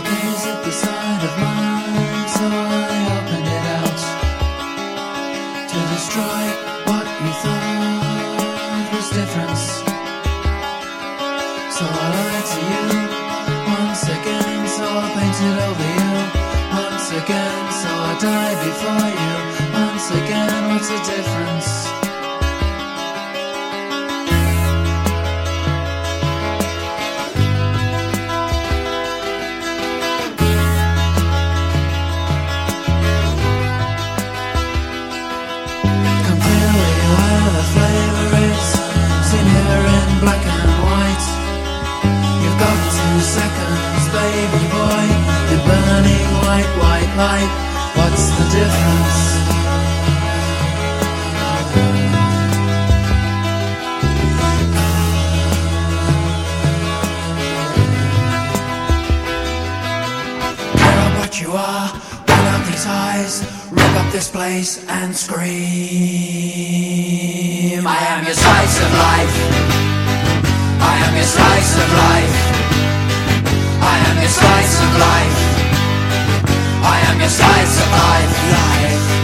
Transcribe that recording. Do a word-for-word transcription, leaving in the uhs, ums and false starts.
gaze at the side of mine, so I opened it out to destroy what you thought was difference. So I lied to you once again, so I painted over you once again, so I died before you once again. What's the difference? Black and white, you've got two seconds, baby boy. You're burning white, white light. What's the difference? Tear up what you are, pull out these eyes, rip up this place and scream. I am your slice of life. I am your slice of life. I am your slice of life. I am your slice of life. Life.